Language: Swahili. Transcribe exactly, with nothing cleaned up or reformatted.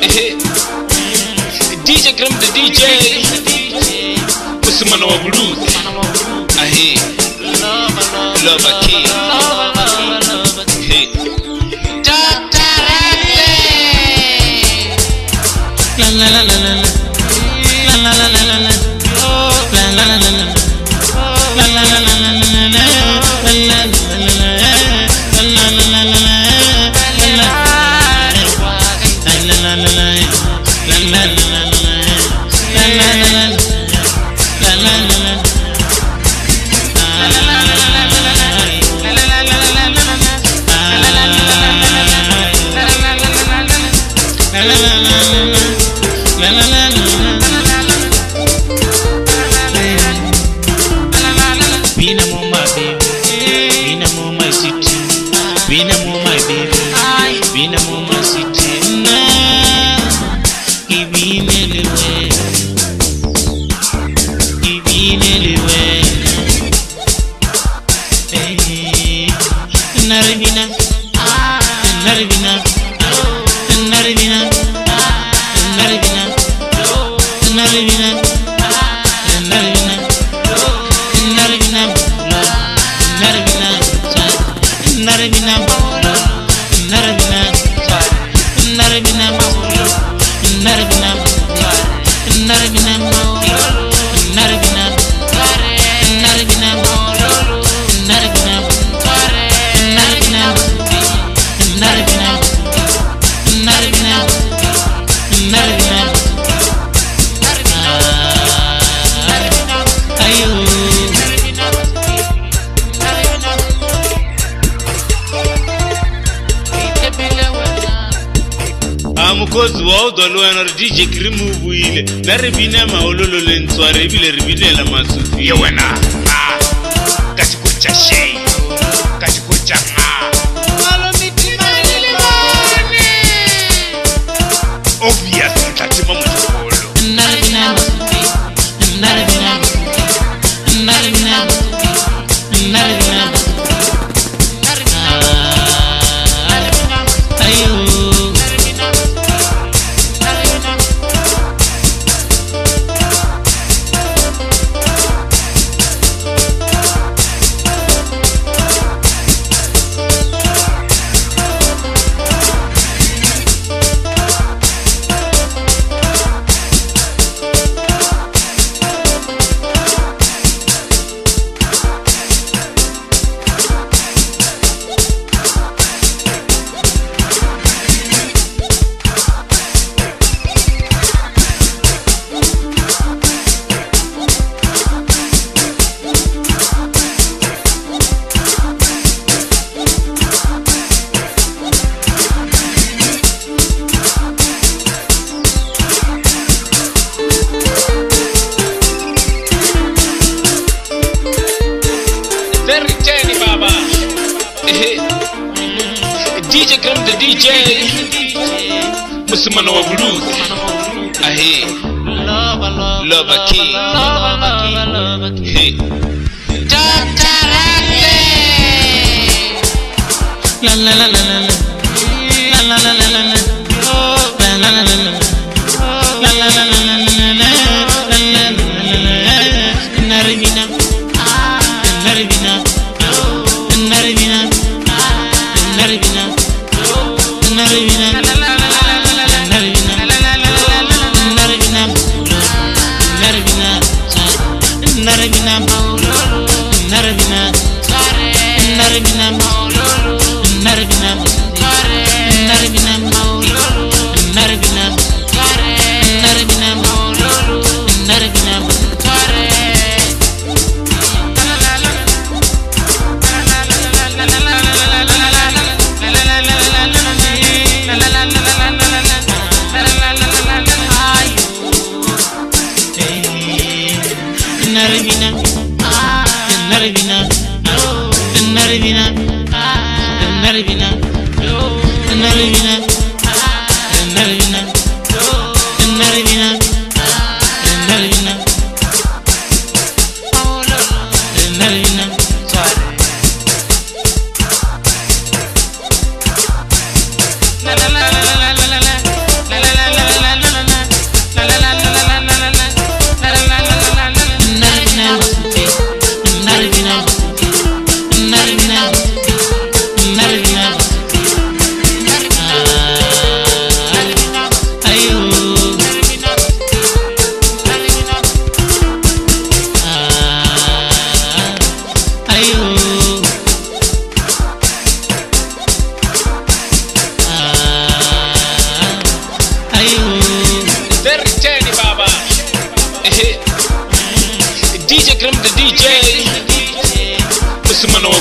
D J Krim the D J Usman wa blues. Ahe Lover King. Hey La la la la la la la la la la la la la la la la la la la Mukozi wa udolo na D J Krim buile na rebina maololo lentware bile rebile la masufi ye wena ah kasikucha shei kasikucha ah malo mitima lile bone obvious tatima mukolo na rebina masufi na rebina na rebina na rebina D J Krim the D J Usman wa blues. Ahe Lover King. Hey La la la la la la la la la la la la la la la Narabina Very tiny baba. D J Krim the D J. Usimano